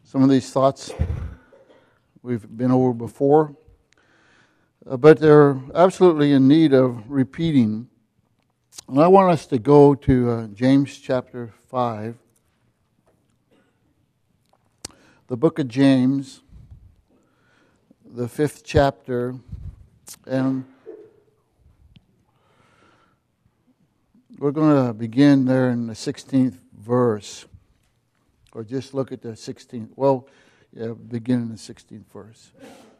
Some of these thoughts we've been over before, but they're absolutely in need of repeating. And I want us to go to James chapter 5. The book of James, the 5th chapter, and we're going to begin there in the 16th verse, or just look at the 16th. Begin in the 16th verse.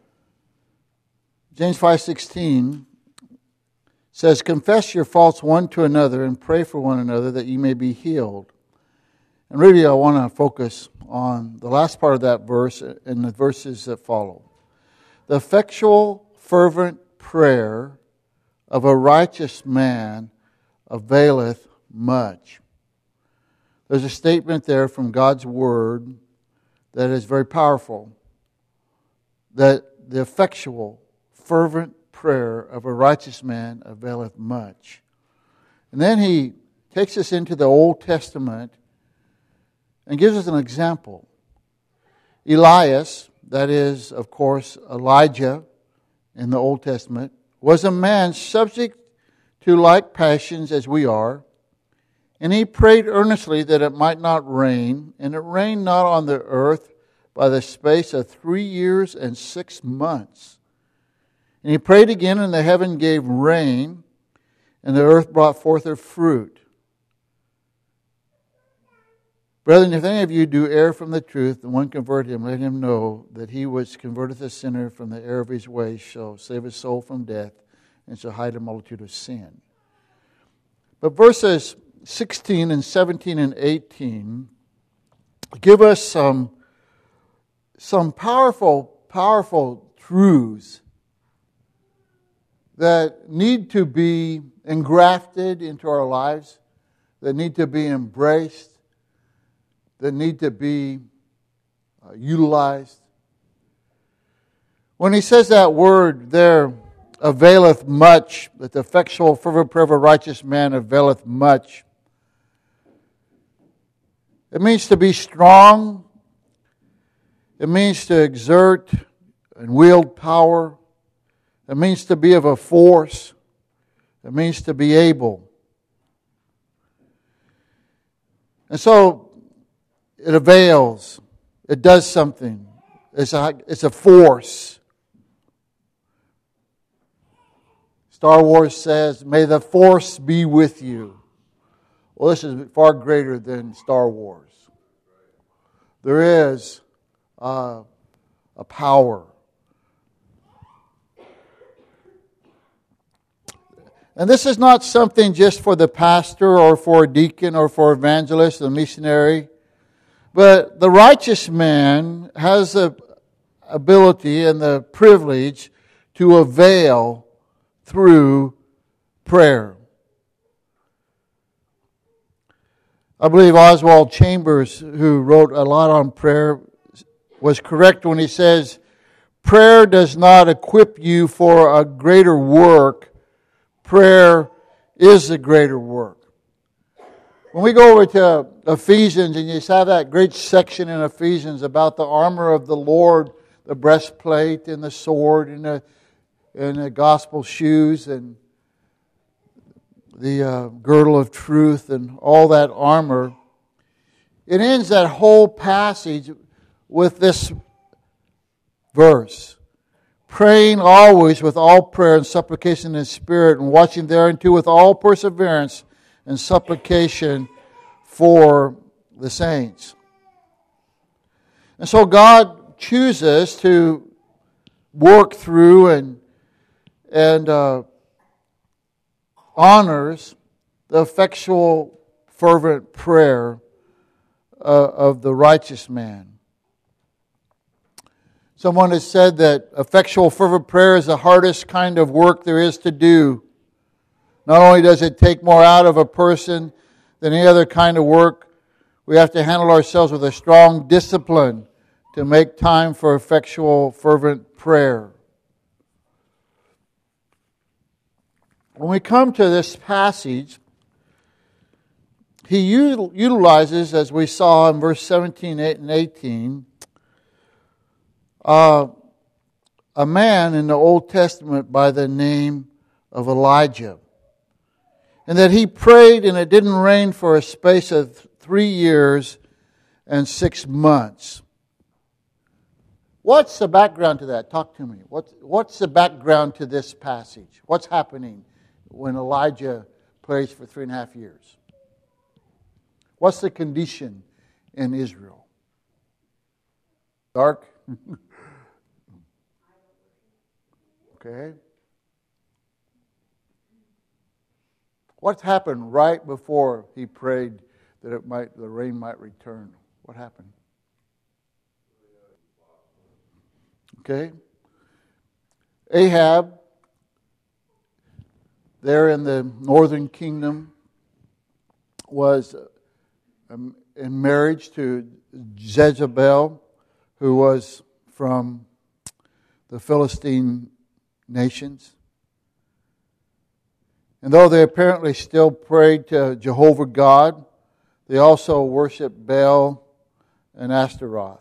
James 5:16 says, "Confess your faults one to another and pray for one another that you may be healed." And really I want to focus on the last part of that verse and the verses that follow. The effectual, fervent prayer of a righteous man availeth much. There's a statement there from God's Word that is very powerful. That the effectual, fervent prayer of a righteous man availeth much. And then he takes us into the Old Testament and gives us an example. Elias, that is, of course, Elijah in the Old Testament, was a man subject to like passions as we are, and he prayed earnestly that it might not rain, and it rained not on the earth by the space of 3 years and 6 months. And he prayed again, and the heaven gave rain, and the earth brought forth her fruit. Brethren, if any of you do err from the truth, and one convert him, let him know that he which converteth a sinner from the error of his ways shall save his soul from death, and shall hide a multitude of sin. But verses 16 and 17 and 18 give us some powerful truths that need to be engrafted into our lives, that need to be embraced, that need to be utilized. When he says that word there, availeth much, that the effectual fervent prayer of a righteous man availeth much, it means to be strong. It means to exert and wield power. It means to be of a force. It means to be able. And so it avails. It does something. It's a force. Star Wars says, "May the Force be with you." Well, this is far greater than Star Wars. There is a power. And this is not something just for the pastor or for a deacon or for evangelist or missionary. But the righteous man has the ability and the privilege to avail through prayer. I believe Oswald Chambers, who wrote a lot on prayer, was correct when he says, prayer does not equip you for a greater work. Prayer is the greater work. When we go over to Ephesians, and you have that great section in Ephesians about the armor of the Lord, the breastplate and the sword and the gospel shoes and the girdle of truth and all that armor, it ends that whole passage with this verse. Praying always with all prayer and supplication in the Spirit, and watching thereunto with all perseverance and supplication for the saints. And so God chooses to work through and honors the effectual, fervent prayer of the righteous man. Someone has said that effectual, fervent prayer is the hardest kind of work there is to do. Not only does it take more out of a person than any other kind of work, we have to handle ourselves with a strong discipline to make time for effectual, fervent prayer. When we come to this passage, he utilizes, as we saw in verse 17 and 18, a man in the Old Testament by the name of Elijah. And that he prayed and it didn't rain for a space of 3 years and 6 months. What's the background to that? Talk to me. What's the background to this passage? What's happening when Elijah prays for 3.5 years? What's the condition in Israel? Dark? Okay. What happened right before he prayed that the rain might return? What happened? Okay. Ahab, there in the northern kingdom, was in marriage to Jezebel, who was from the Philistine nations. And though they apparently still prayed to Jehovah God, they also worshiped Baal and Ashtaroth.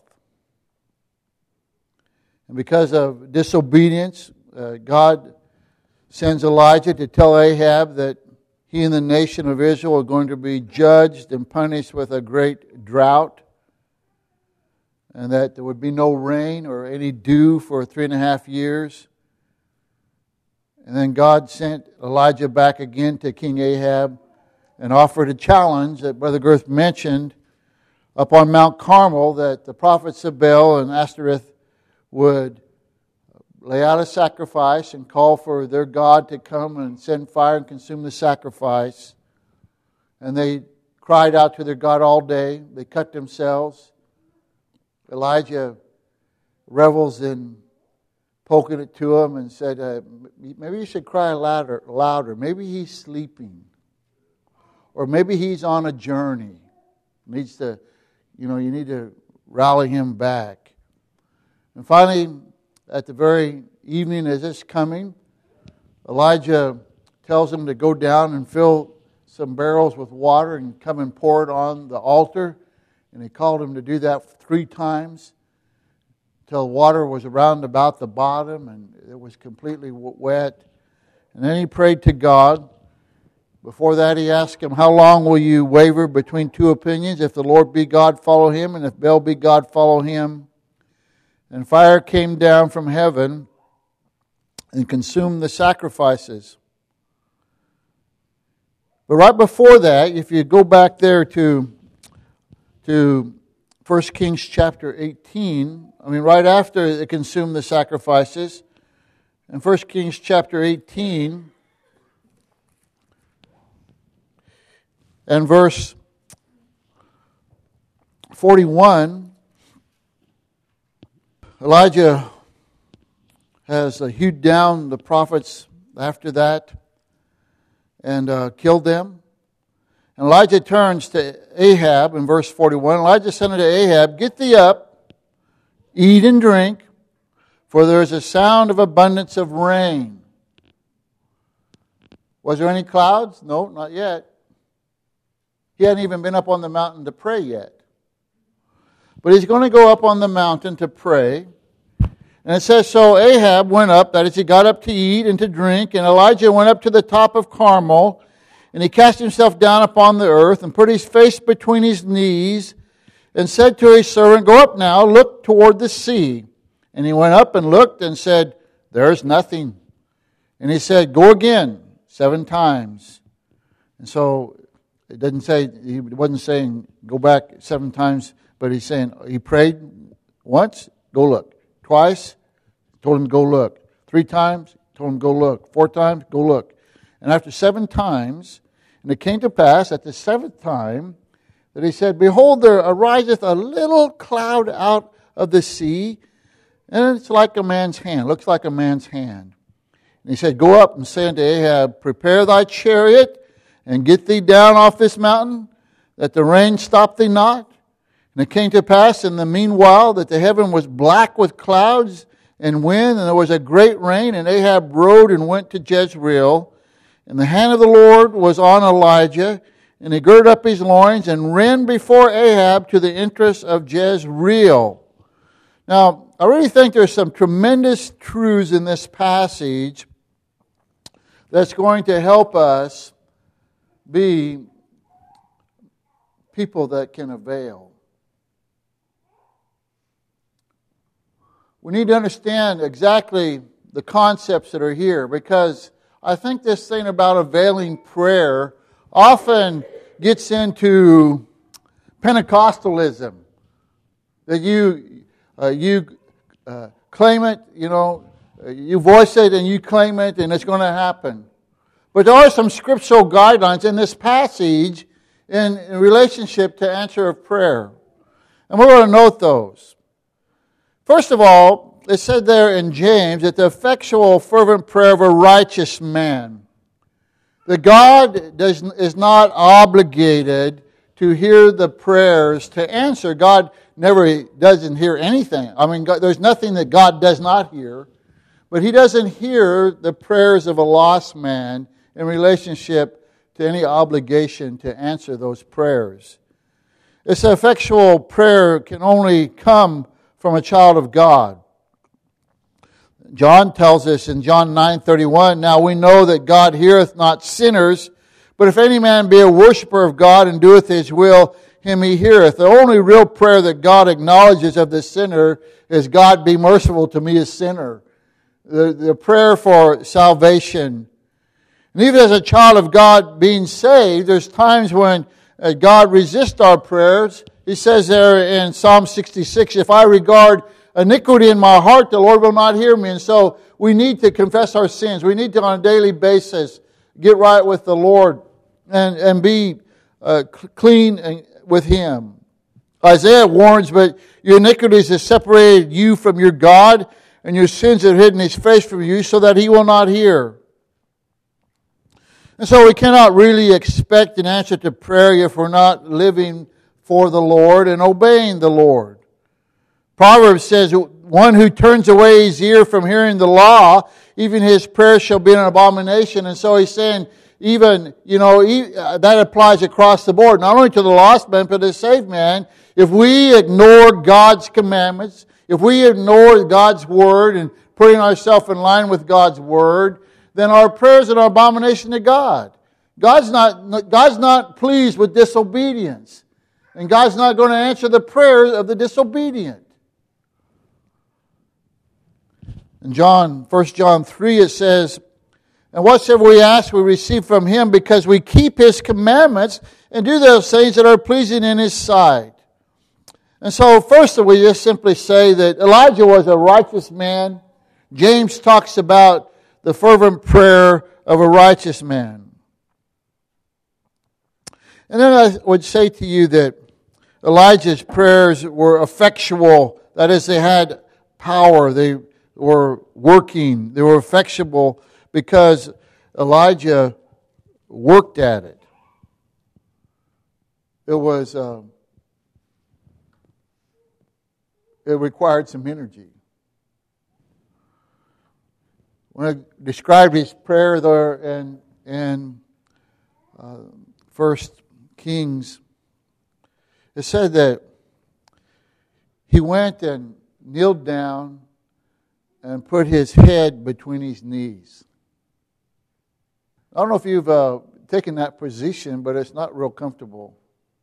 And because of disobedience, God sends Elijah to tell Ahab that he and the nation of Israel are going to be judged and punished with a great drought, and that there would be no rain or any dew for 3.5 years. And then God sent Elijah back again to King Ahab and offered a challenge that Brother Girth mentioned up on Mount Carmel, that the prophets of Baal and Ashtoreth would lay out a sacrifice and call for their God to come and send fire and consume the sacrifice. And they cried out to their God all day. They cut themselves. Elijah revels in poking it to him and said, maybe you should cry louder. Maybe he's sleeping. Or maybe he's on a journey. Needs to, you need to rally him back. And finally, at the very evening as it's coming, Elijah tells him to go down and fill some barrels with water and come and pour it on the altar. And he called him to do that 3 times till water was around about the bottom and it was completely wet. And then he prayed to God. Before that, he asked him, how long will you waver between 2 opinions? If the Lord be God, follow him, and if Baal be God, follow him. And fire came down from heaven and consumed the sacrifices. But right before that, if you go back there to 1 Kings chapter 18, right after it consumed the sacrifices, in 1 Kings chapter 18 and verse 41, Elijah has hewed down the prophets after that and killed them. And Elijah turns to Ahab in verse 41. Elijah said unto Ahab, get thee up, eat and drink, for there is a sound of abundance of rain. Was there any clouds? No, not yet. He hadn't even been up on the mountain to pray yet. But he's going to go up on the mountain to pray. And it says, so Ahab went up, that is, he got up to eat and to drink, and Elijah went up to the top of Carmel, and he cast himself down upon the earth, and put his face between his knees, and said to his servant, go up now, look toward the sea. And he went up and looked, and said, there is nothing. And he said, go again 7 times. And so it doesn't say, he wasn't saying go back 7 times, but he's saying he prayed once, go look. Twice, told him to go look. 3 times, told him to go look. 4 times, go look. And after 7 times, and it came to pass at the 7th time that he said, behold, there ariseth a little cloud out of the sea, and it's like a man's hand, looks like a man's hand. And he said, go up and say unto Ahab, prepare thy chariot, and get thee down off this mountain, that the rain stop thee not. And it came to pass in the meanwhile that the heaven was black with clouds and wind, and there was a great rain, and Ahab rode and went to Jezreel. And the hand of the Lord was on Elijah, and he girded up his loins and ran before Ahab to the entrance of Jezreel. Now, I really think there's some tremendous truths in this passage that's going to help us be people that can avail. We need to understand exactly the concepts that are here, because I think this thing about availing prayer often gets into Pentecostalism. That you claim it, you voice it and you claim it and it's going to happen. But there are some scriptural guidelines in this passage in relationship to answer of prayer. And we're going to note those. First of all, it said there in James that the effectual, fervent prayer of a righteous man. That God is not obligated to hear the prayers to answer. God never doesn't hear anything. There's nothing that God does not hear. But He doesn't hear the prayers of a lost man in relationship to any obligation to answer those prayers. This effectual prayer can only come from a child of God. John tells us in John 9:31, "Now we know that God heareth not sinners, but if any man be a worshiper of God and doeth His will, him He heareth." The only real prayer that God acknowledges of the sinner is, "God, be merciful to me, a sinner." The prayer for salvation. And even as a child of God being saved, there's times when God resists our prayers. He says there in Psalm 66, "If I regard iniquity in my heart, the Lord will not hear me." And so we need to confess our sins. We need to, on a daily basis, get right with the Lord and be clean with Him. Isaiah warns, "But your iniquities have separated you from your God, and your sins have hidden His face from you, so that He will not hear." And so we cannot really expect an answer to prayer if we're not living for the Lord and obeying the Lord. Proverbs says, "One who turns away his ear from hearing the law, even his prayer shall be an abomination." And so he's saying, that applies across the board, not only to the lost man, but to the saved man. If we ignore God's commandments, if we ignore God's word and putting ourselves in line with God's word, then our prayers are an abomination to God. God's not pleased with disobedience. And God's not going to answer the prayers of the disobedient. In 1 John 3 it says, "And whatsoever we ask we receive from Him, because we keep His commandments and do those things that are pleasing in His sight." And so first we just simply say that Elijah was a righteous man. James talks about the fervent prayer of a righteous man. And then I would say to you that Elijah's prayers were effectual. That is, they had power. They were working. They were effectual because Elijah worked at it. It required some energy. When I described his prayer there in 1 Kings, it said that he went and kneeled down and put his head between his knees. I don't know if you've taken that position, but it's not real comfortable.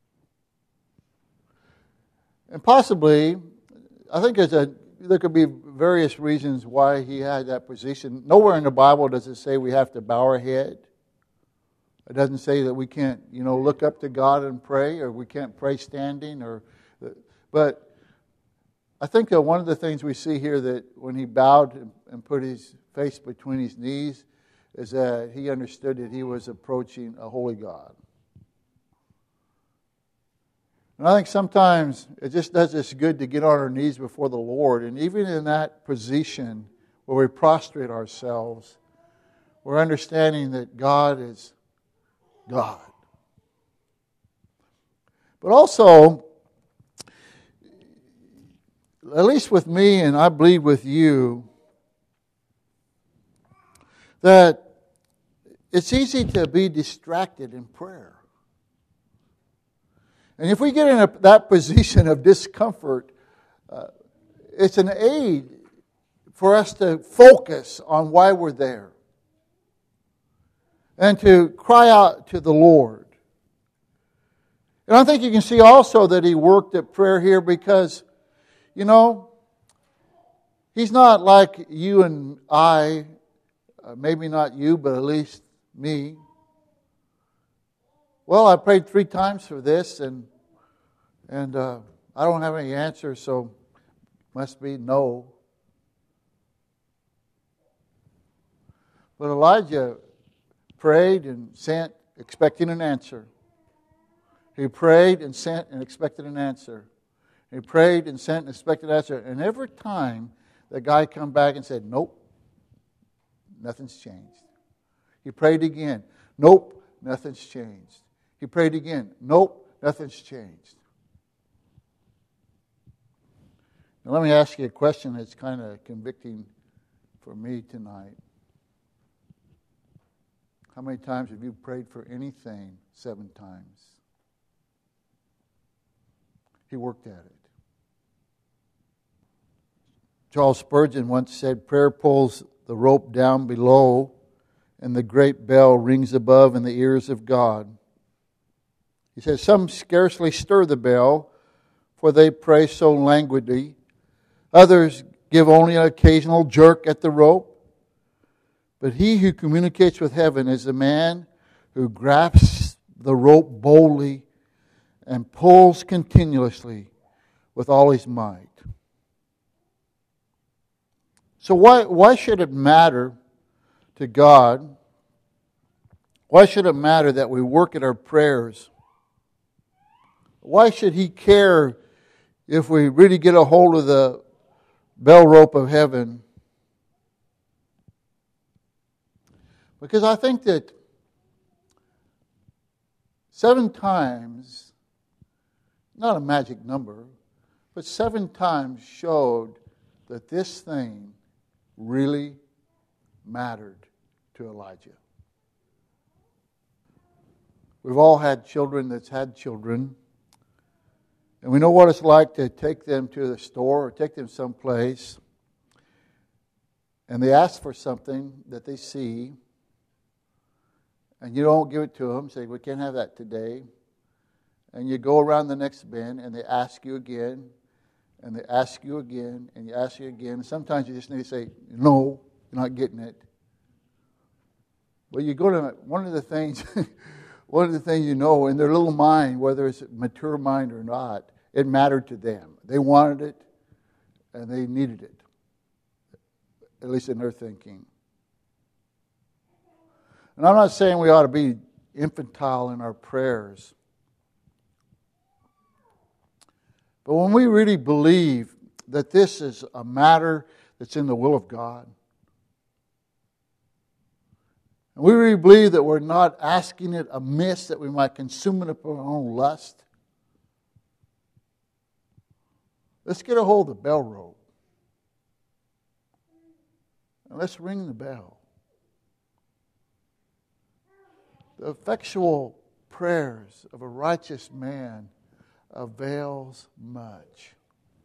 And possibly, I think there could be various reasons why he had that position. Nowhere in the Bible does it say we have to bow our head. It doesn't say that we can't, look up to God and pray, or we can't pray standing. But I think that one of the things we see here, that when he bowed and put his face between his knees, is that he understood that he was approaching a holy God. And I think sometimes it just does us good to get on our knees before the Lord. And even in that position where we prostrate ourselves, we're understanding that God is God. But also, at least with me, and I believe with you, that it's easy to be distracted in prayer. And if we get in that position of discomfort, it's an aid for us to focus on why we're there and to cry out to the Lord. And I think you can see also that he worked at prayer here because, you know, he's not like you and I, maybe not you, but at least me. Well, I prayed 3 times for this, and I don't have any answers, so must be no. But Elijah prayed and sent, expecting an answer. He prayed and sent and expected an answer. He prayed and sent and expected an answer. And every time the guy come back and said, nope, nothing's changed. He prayed again. Nope, nothing's changed. He prayed again. Nope, nothing's changed. Now let me ask you a question that's kind of convicting for me tonight. How many times have you prayed for anything 7 times? He worked at it. Charles Spurgeon once said, prayer pulls the rope down below and the great bell rings above in the ears of God. He says, some scarcely stir the bell, for they pray so languidly. Others give only an occasional jerk at the rope. But he who communicates with heaven is the man who grasps the rope boldly and pulls continuously with all his might. So why should it matter to God? Why should it matter that we work at our prayers? Why should He care if we really get a hold of the bell rope of heaven? Because I think that 7 times, not a magic number, but 7 times showed that this thing really mattered to Elijah. We've all had children that's had children. And we know what it's like to take them to the store or take them someplace. And they ask for something that they see. And you don't give it to them. Say, we can't have that today. And you go around the next bin and they ask you again. And they ask you again. And you ask you again. And sometimes you just need to say, no, you're not getting it. Well, you go to one of the things... One of the things you know, in their little mind, whether it's a mature mind or not, it mattered to them. They wanted it, and they needed it, at least in their thinking. And I'm not saying we ought to be infantile in our prayers. But when we really believe that this is a matter that's in the will of God, and we really believe that we're not asking it amiss, that we might consume it upon our own lust, let's get a hold of the bell rope. And let's ring the bell. The effectual prayers of a righteous man avails much.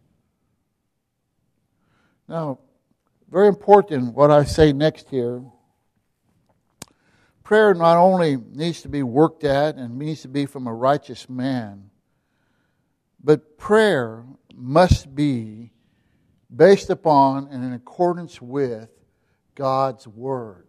Now, very important what I say next here. Prayer not only needs to be worked at and needs to be from a righteous man, but prayer must be based upon and in accordance with God's Word.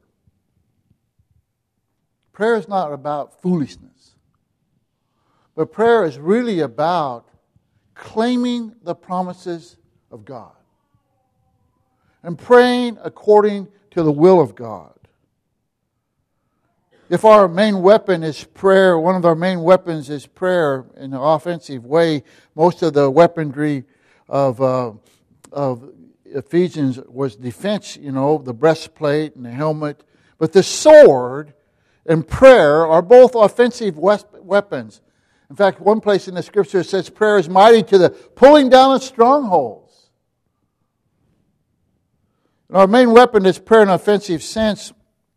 Prayer is not about foolishness, but prayer is really about claiming the promises of God and praying according to the will of God. If our main weapon is prayer, one of our main weapons is prayer in an offensive way. Most of the weaponry of Ephesians was defense, the breastplate and the helmet. But the sword and prayer are both offensive weapons. In fact, one place in the Scripture says prayer is mighty to the pulling down of strongholds. And our main weapon is prayer in an offensive sense.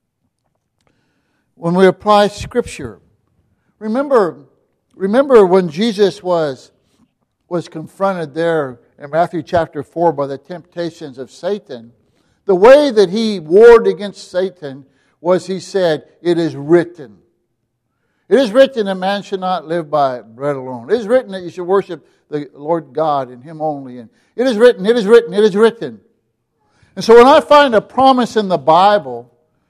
When we apply Scripture, remember when Jesus was confronted there in Matthew chapter 4 by the temptations of Satan, the way that he warred against Satan was he said, "It is written." It is written that man should not live by bread alone. It is written that you should worship the Lord God and Him only. And it is written, it is written, it is written. And so when I find a promise in the Bible,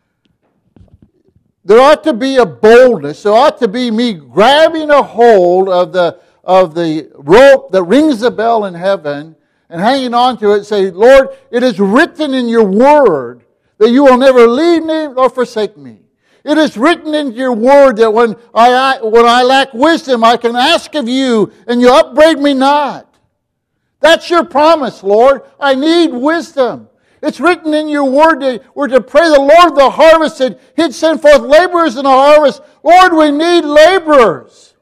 there ought to be a boldness. There ought to be me grabbing a hold of the rope that rings the bell in heaven and hanging on to it and say, "Lord, it is written in your word that you will never leave me nor forsake me. It is written in your word that when I lack wisdom, I can ask of you, and you upbraid me not." That's your promise, Lord. I need wisdom. It's written in your word that we're to pray the Lord of the harvest that He'd send forth laborers in the harvest. Lord, we need laborers.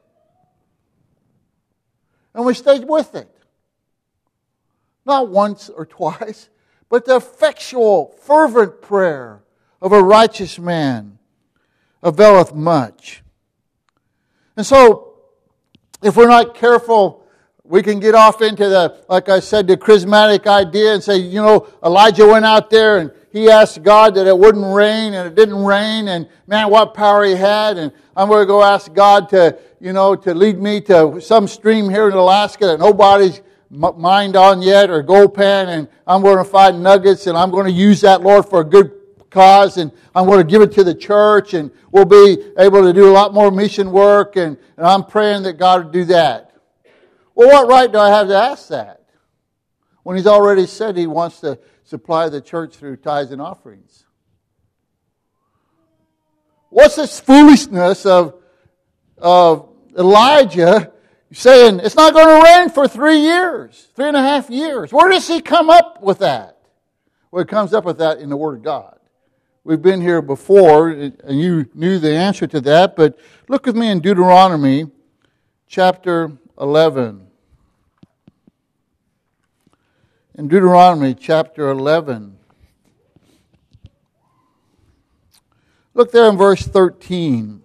And we stayed with it. Not once or twice, but the effectual, fervent prayer of a righteous man availeth much. And so, if we're not careful, we can get off into like I said, the charismatic idea and say, Elijah went out there and he asked God that it wouldn't rain, and it didn't rain, and man, what power he had, and I'm going to go ask God to lead me to some stream here in Alaska that nobody's mined on yet, or gold pan, and I'm going to find nuggets, and I'm going to use that, Lord, for a good cause, and I'm going to give it to the church, and we'll be able to do a lot more mission work, and I'm praying that God would do that. Well, what right do I have to ask that when He's already said He wants to supply the church through tithes and offerings? What's this foolishness of Elijah saying it's not going to rain for 3 years, 3.5 years? Where does he come up with that? Well, he comes up with that in the Word of God. We've been here before, and you knew the answer to that, but look with me in Deuteronomy chapter 11. In Deuteronomy chapter 11. Look there in verse 13.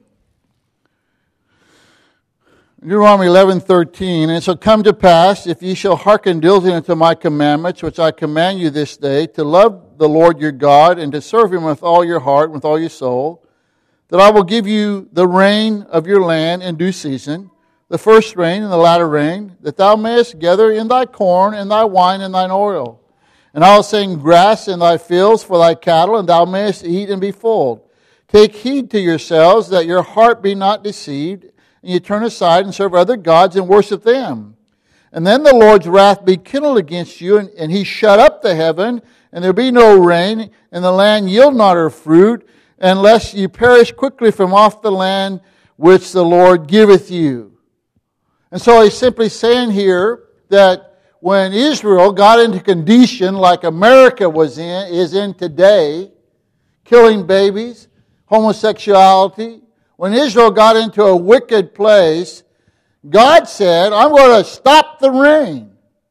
Deuteronomy 11:13, "And it shall come to pass, if ye shall hearken diligently unto my commandments, which I command you this day, to love the Lord your God, and to serve Him with all your heart, and with all your soul, that I will give you the rain of your land in due season, the first rain and the latter rain, that thou mayest gather in thy corn, and thy wine, and thine oil. And I will send grass in thy fields for thy cattle, and thou mayest eat and be full. Take heed to yourselves, that your heart be not deceived, and you turn aside and serve other gods and worship them. And then the Lord's wrath be kindled against you, and He shut up the heaven, and there be no rain, and the land yield not her fruit, unless ye perish quickly from off the land which the Lord giveth you." And so He's simply saying here that when Israel got into condition like America is in today, killing babies, homosexuality, when Israel got into a wicked place, God said, "I'm going to stop the rain."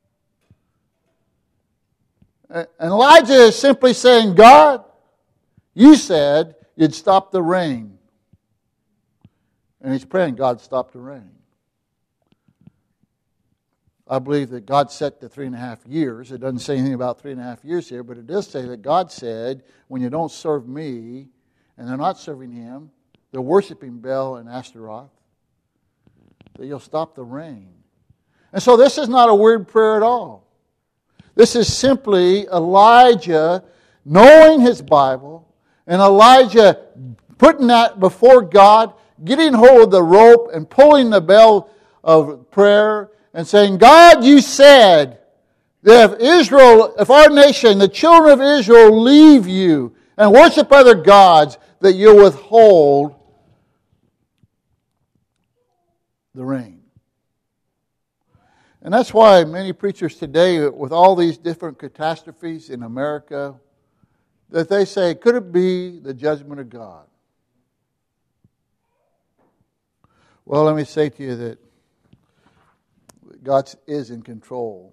And Elijah is simply saying, "God, you said you'd stop the rain." And he's praying, "God, stop the rain." I believe that God set the 3.5 years. It doesn't say anything about 3.5 years here, but it does say that God said, when you don't serve me, and they're not serving Him, they're worshiping Baal and Ashtaroth, that you'll stop the rain. And so this is not a weird prayer at all. This is simply Elijah knowing his Bible, and Elijah putting that before God, getting hold of the rope and pulling the bell of prayer and saying, "God, you said that if our nation, the children of Israel, leave you and worship other gods, that you'll withhold the rain." And that's why many preachers today, with all these different catastrophes in America, that they say, could it be the judgment of God? Well, let me say to you that God is in control.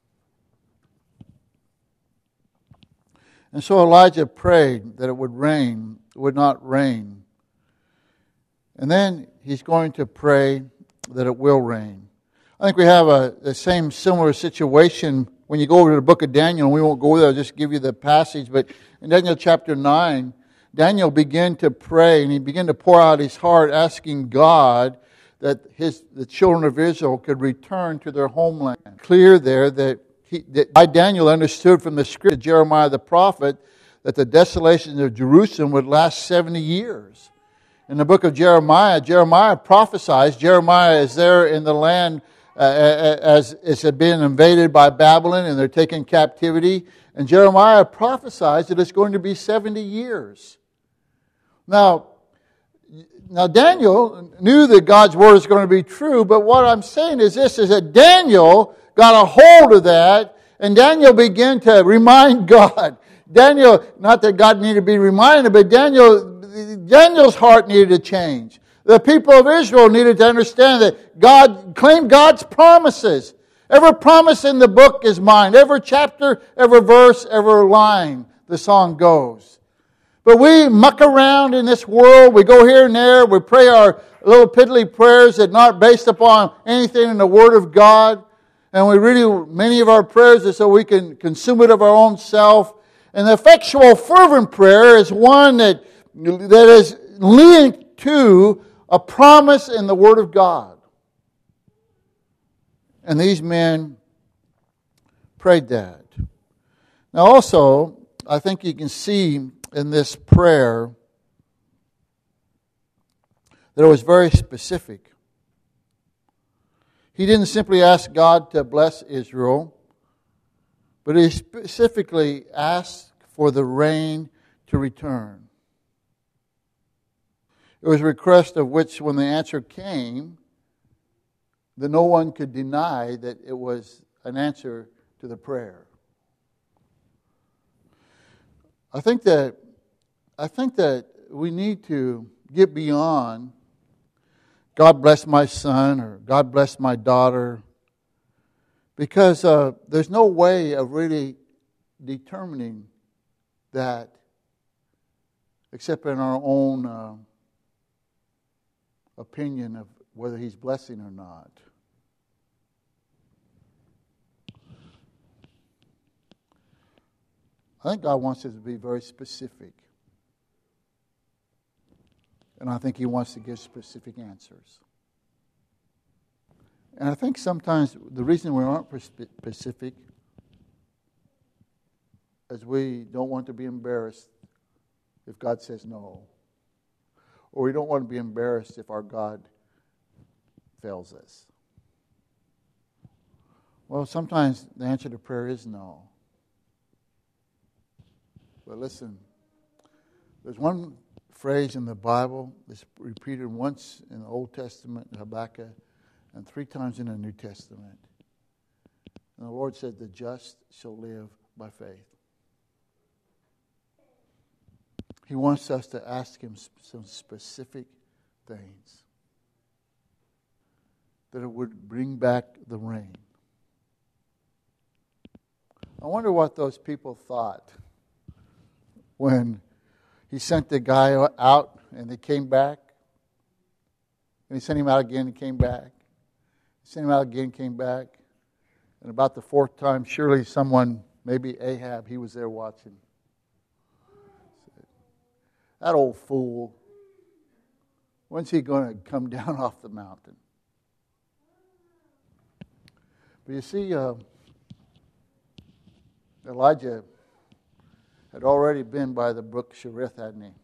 And so Elijah prayed that it would rain, it would not rain. And then he's going to pray that it will rain. I think we have the same similar situation when you go over to the book of Daniel, and we won't go there, I'll just give you the passage, but in Daniel chapter 9, Daniel began to pray, and he began to pour out his heart, asking God that the children of Israel could return to their homeland. Clear there that Daniel understood from the script of Jeremiah the prophet that the desolation of Jerusalem would last 70 years. In the book of Jeremiah, Jeremiah prophesies. Jeremiah is there in the land as it had been invaded by Babylon and they're taken captivity. And Jeremiah prophesies that it's going to be 70 years. Now Daniel knew that God's word is going to be true, but what I'm saying is this, is that Daniel got a hold of that, and Daniel began to remind God. Daniel, not that God needed to be reminded, but Daniel's heart needed to change. The people of Israel needed to understand that God claimed God's promises. Every promise in the book is mine. Every chapter, every verse, every line, the song goes. But we muck around in this world. We go here and there. We pray our little piddly prayers that are not based upon anything in the Word of God. And many of our prayers are so we can consume it of our own self. And the effectual fervent prayer is one that is linked to a promise in the Word of God. And these men prayed that. Now also, I think you can see in this prayer that it was very specific. He didn't simply ask God to bless Israel, but he specifically asked for the rain to return. It was a request of which, when the answer came, that no one could deny that it was an answer to the prayer. I think that we need to get beyond God bless my son or God bless my daughter, because there's no way of really determining that except in our own opinion of whether he's blessing or not. I think God wants us to be very specific. And I think He wants to give specific answers. And I think sometimes the reason we aren't specific is we don't want to be embarrassed if God says no. Or we don't want to be embarrassed if our God fails us. Well, sometimes the answer to prayer is no. But listen, there's one phrase in the Bible that's repeated once in the Old Testament, Habakkuk, and 3 times in the New Testament. And the Lord said, the just shall live by faith. He wants us to ask Him some specific things, that it would bring back the rain. I wonder what those people thought when He sent the guy out and they came back. And He sent him out again and came back. He sent him out again and came back. And about the 4th time, surely someone, maybe Ahab, he was there watching. That old fool. When's he going to come down off the mountain? But you see, Elijah had already been by the brook Cherith, hadn't he?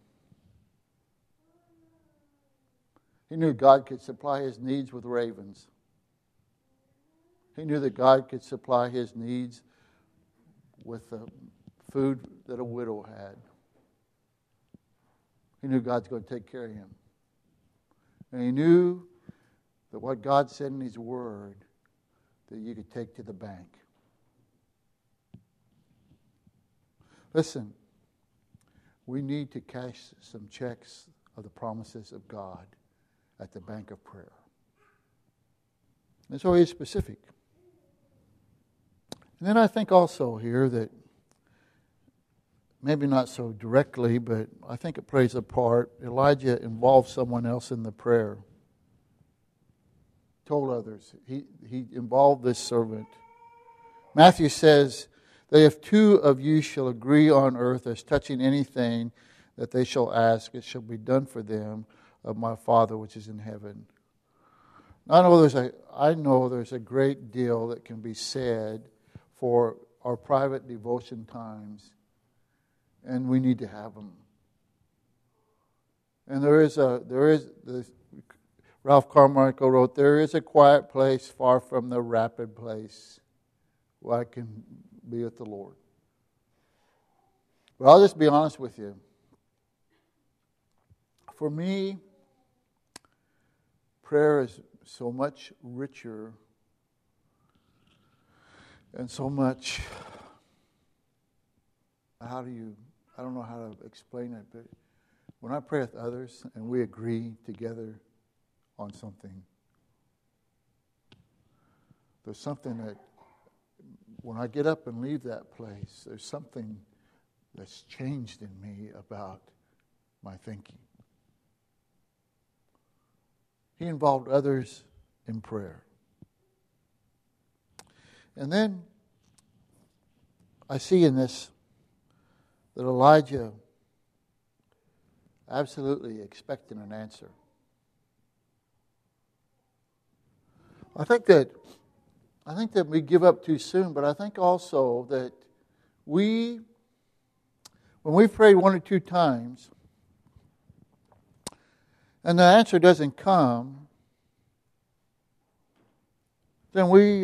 He knew God could supply his needs with ravens. He knew that God could supply his needs with the food that a widow had. He knew God's going to take care of him. And he knew that what God said in His Word, that you could take to the bank. Listen, we need to cash some checks of the promises of God at the bank of prayer. And so He's specific. And then I think also here that, maybe not so directly, but I think it plays a part. Elijah involved someone else in the prayer. Told others. He involved this servant. Matthew says that if two of you shall agree on earth as touching anything that they shall ask, it shall be done for them of my Father which is in heaven. I know there's a great deal that can be said for our private devotion times, and we need to have them. And Ralph Carmichael wrote, there is a quiet place far from the rapid place where I can be with the Lord. But I'll just be honest with you. For me, prayer is so much richer and so much, I don't know how to explain it, but when I pray with others and we agree together on something, there's something that when I get up and leave that place, there's something that's changed in me about my thinking. He involved others in prayer. And then I see in this that Elijah absolutely expected an answer. I think that we give up too soon, but I think also that when we prayed one or two times and the answer doesn't come, then we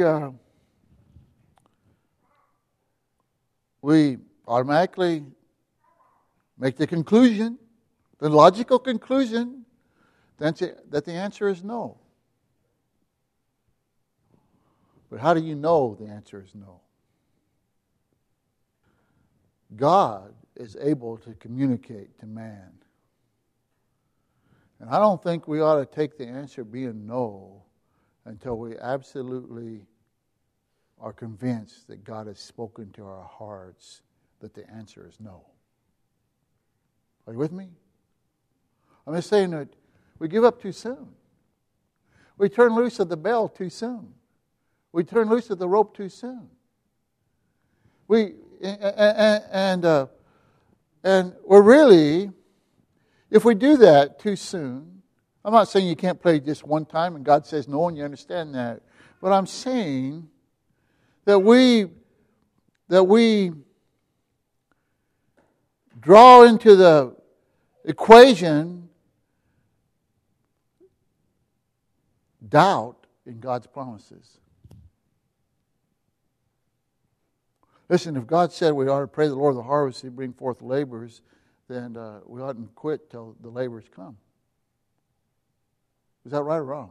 automatically make the conclusion, the logical conclusion, that the answer is no. But how do you know the answer is no? God is able to communicate to man. And I don't think we ought to take the answer being no until we absolutely are convinced that God has spoken to our hearts that the answer is no. Are you with me? I'm just saying that we give up too soon. We turn loose of the bell too soon. We turn loose of the rope too soon. And we're really, if we do that too soon, I'm not saying you can't pray just one time and God says no and you understand that. But I'm saying that we draw into the equation doubt in God's promises. Listen, if God said we ought to pray the Lord of the harvest to bring forth laborers, then we oughtn't quit till the laborers come. Is that right or wrong?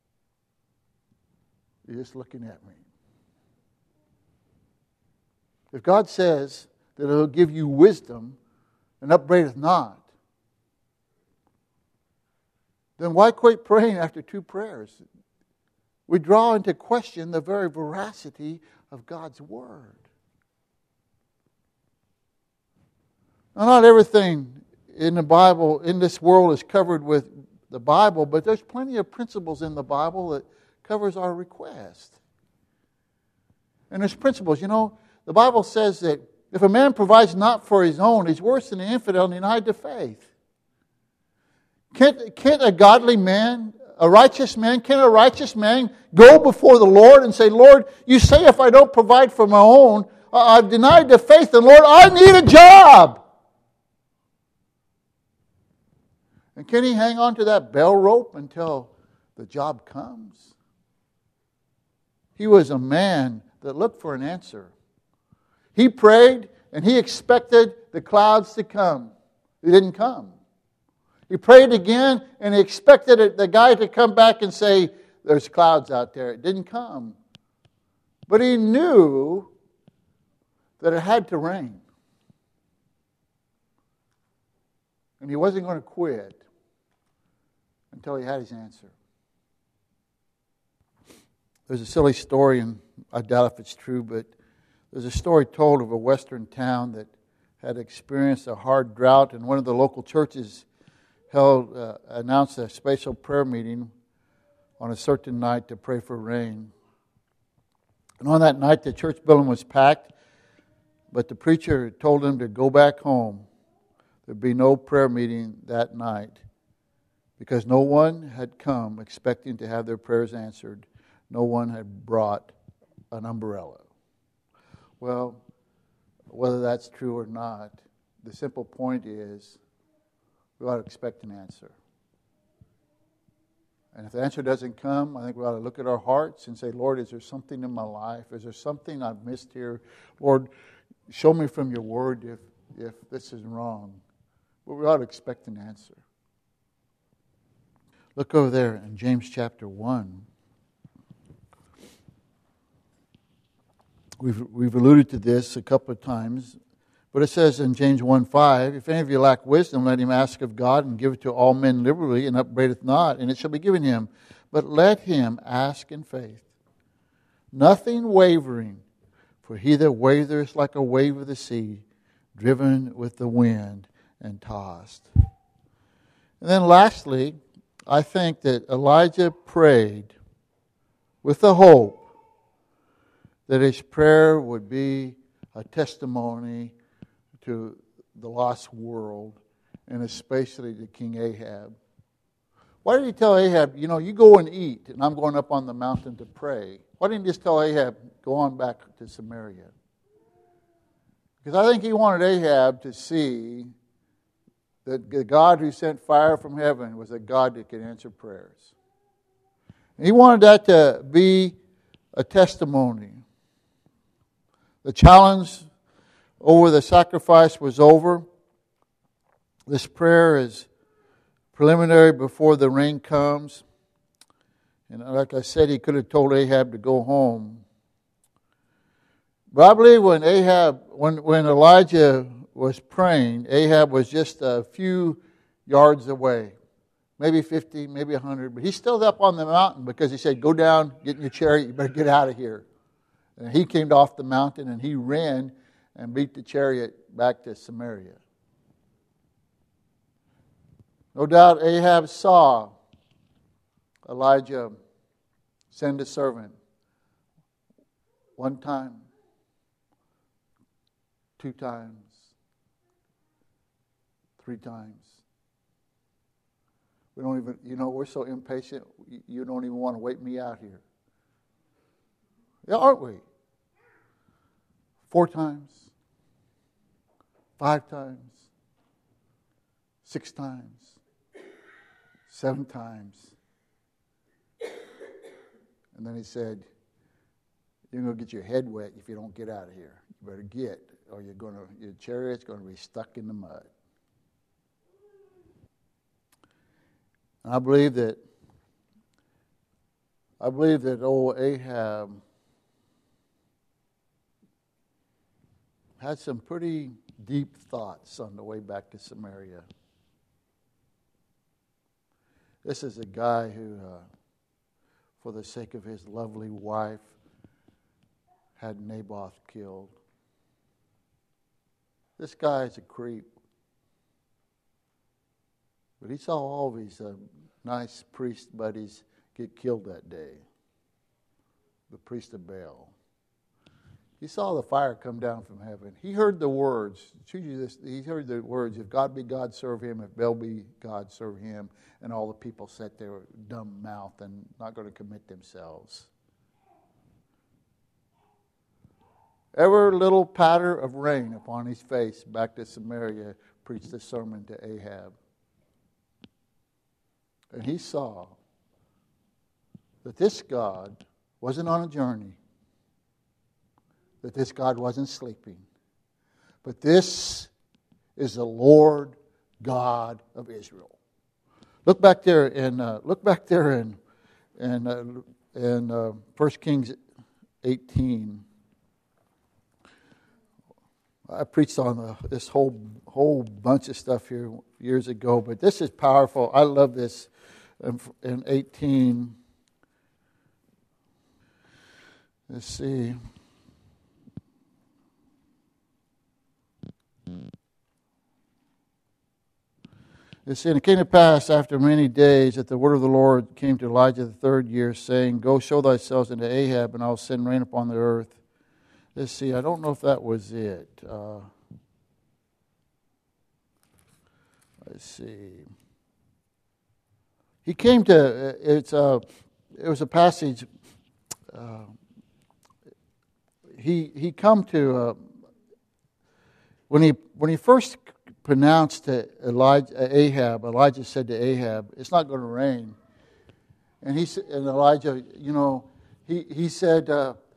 You're just looking at me. If God says that He'll give you wisdom and upbraideth not, then why quit praying after two prayers? We draw into question the very veracity of God's Word. Now, not everything in the Bible, in this world, is covered with the Bible, but there's plenty of principles in the Bible that covers our request. And there's principles. You know, the Bible says that if a man provides not for his own, he's worse than an infidel and denied the faith. Can't a godly man, a righteous man go before the Lord and say, Lord, you say if I don't provide for my own, I've denied the faith, and Lord, I need a job. And can he hang on to that bell rope until the job comes? He was a man that looked for an answer. He prayed and he expected the clouds to come. They didn't come. He prayed again and he expected the guy to come back and say, there's clouds out there. It didn't come. But he knew that it had to rain. And he wasn't going to quit until he had his answer. There's a silly story, and I doubt if it's true, but there's a story told of a western town that had experienced a hard drought, and one of the local churches announced a special prayer meeting on a certain night to pray for rain. And on that night, the church building was packed, but the preacher told them to go back home. There'd be no prayer meeting that night because no one had come expecting to have their prayers answered. No one had brought an umbrella. Well, whether that's true or not, the simple point is we ought to expect an answer. And if the answer doesn't come, I think we ought to look at our hearts and say, Lord, is there something in my life? Is there something I've missed here? Lord, show me from your word if this is wrong. But we ought to expect an answer. Look over there in James chapter 1. We've alluded to this a couple of times. But it says in James 1:5, if any of you lack wisdom, let him ask of God and give it to all men liberally and upbraideth not, and it shall be given him. But let him ask in faith, nothing wavering. For he that wavereth like a wave of the sea, driven with the wind and tossed. And then lastly, I think that Elijah prayed with the hope that his prayer would be a testimony to the lost world, and especially to King Ahab. Why did he tell Ahab, you go and eat, and I'm going up on the mountain to pray? Why didn't he just tell Ahab, go on back to Samaria? Because I think he wanted Ahab to see that the God who sent fire from heaven was a God that could answer prayers. And he wanted that to be a testimony. The challenge over the sacrifice was over. This prayer is preliminary before the rain comes. And like I said, he could have told Ahab to go home. But I believe when Elijah was praying, Ahab was just a few yards away. Maybe 50, maybe 100. But he's still up on the mountain because he said, go down, get in your chariot, you better get out of here. And he came off the mountain and he ran and beat the chariot back to Samaria. No doubt Ahab saw Elijah send a servant one time, 2 times, 3 times. We don't even, we're so impatient, you don't even want to wait me out here. Yeah, aren't we? 4 times, 5 times, 6 times, 7 times. And then he said, you're going to get your head wet if you don't get out of here. You better get, or your chariot's going to be stuck in the mud. And I believe that old Ahab had some pretty deep thoughts on the way back to Samaria. This is a guy who, for the sake of his lovely wife, had Naboth killed. This guy is a creep. But he saw all of his nice priest buddies get killed that day. The priest of Baal. He saw the fire come down from heaven. He heard the words. He heard the words, if God be God, serve him. If Baal be God, serve him. And all the people sat there dumb mouthed and not going to commit themselves. Every little patter of rain upon his face back to Samaria preached a sermon to Ahab. And he saw that this God wasn't on a journey. That this God wasn't sleeping. But this is the Lord God of Israel. Look back there in 1 Kings 18. I preached on this whole bunch of stuff here years ago, but this is powerful. I love this. In 18, let's see. And it came to pass after many days that the word of the Lord came to Elijah the third year, saying, Go show thyself unto Ahab, and I will send rain upon the earth. Let's see, I don't know if that was it. Let's see. He came to, it was a passage, he come to, when he first pronounced to Ahab, Elijah said to Ahab, it's not going to rain. And Elijah, he said,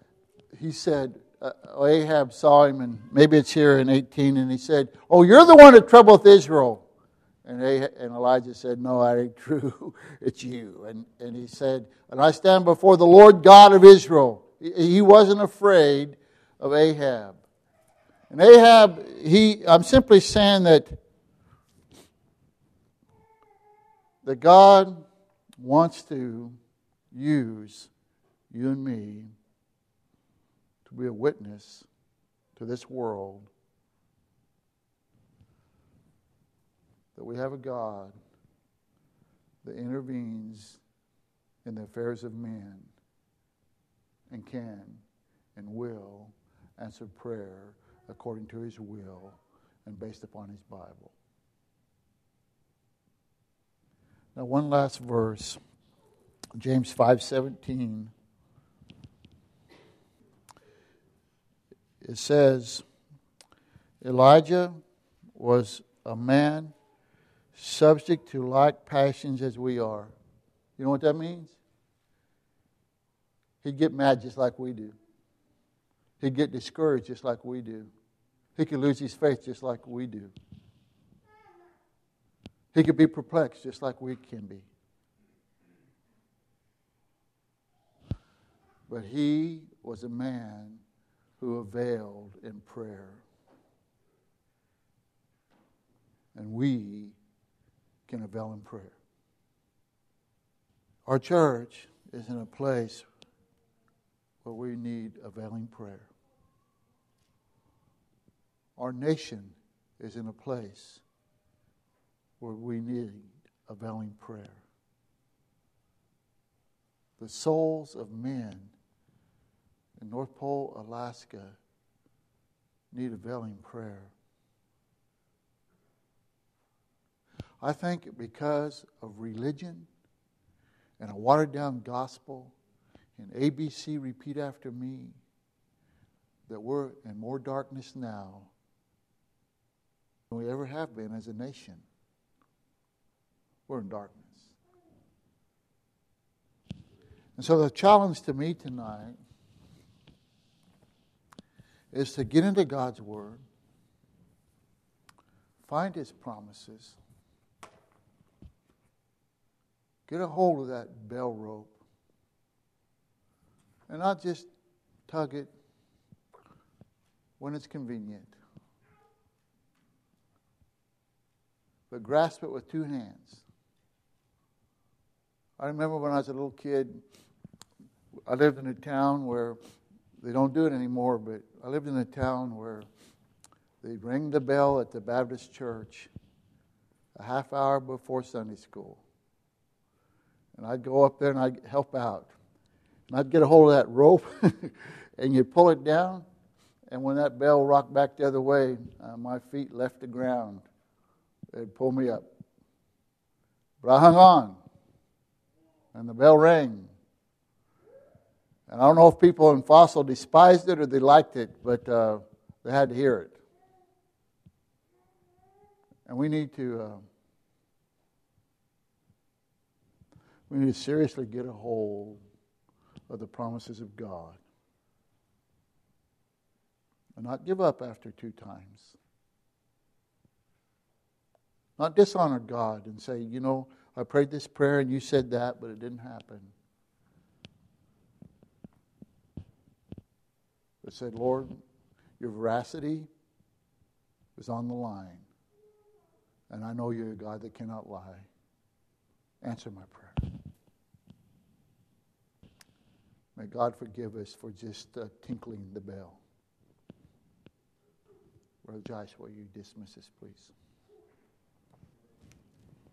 Ahab saw him, and maybe it's here in 18, and he said, oh, you're the one that troubleth Israel. And Elijah said, no, that ain't true. It's you. And he said, and I stand before the Lord God of Israel. He wasn't afraid of Ahab. And Ahab, I'm simply saying that God wants to use you and me to be a witness to this world that we have a God that intervenes in the affairs of men and can and will answer prayer according to His will and based upon His Bible. Now, one last verse, James 5:17. It says, Elijah was a man subject to like passions as we are. You know what that means? He'd get mad just like we do. He'd get discouraged just like we do. He could lose his faith just like we do. He could be perplexed just like we can be. But he was a man who availed in prayer. And we can avail in prayer. Our church is in a place where we need availing prayer. Our nation is in a place where we need availing prayer. The souls of men in North Pole, Alaska, need availing prayer. I think because of religion and a watered-down gospel and ABC, repeat after me, that we're in more darkness now than we ever have been as a nation. We're in darkness. And so the challenge to me tonight is to get into God's Word, find His promises, get a hold of that bell rope, and not just tug it when it's convenient, but grasp it with two hands. I remember when I was a little kid, I lived in a town where, they don't do it anymore, but I lived in a town where they'd ring the bell at the Baptist church a half hour before Sunday school. And I'd go up there and I'd help out. And I'd get a hold of that rope and you'd pull it down. And when that bell rocked back the other way, my feet left the ground. It'd pull me up. But I hung on. And the bell rang. And I don't know if people in Fossil despised it or they liked it, but they had to hear it. And we need to seriously get a hold of the promises of God. And not give up after 2 times. Not dishonor God and say, I prayed this prayer and you said that, but it didn't happen. But said, Lord, your veracity is on the line. And I know you're a God that cannot lie. Answer my prayer. May God forgive us for just tinkling the bell. Brother Josh, will you dismiss us, please?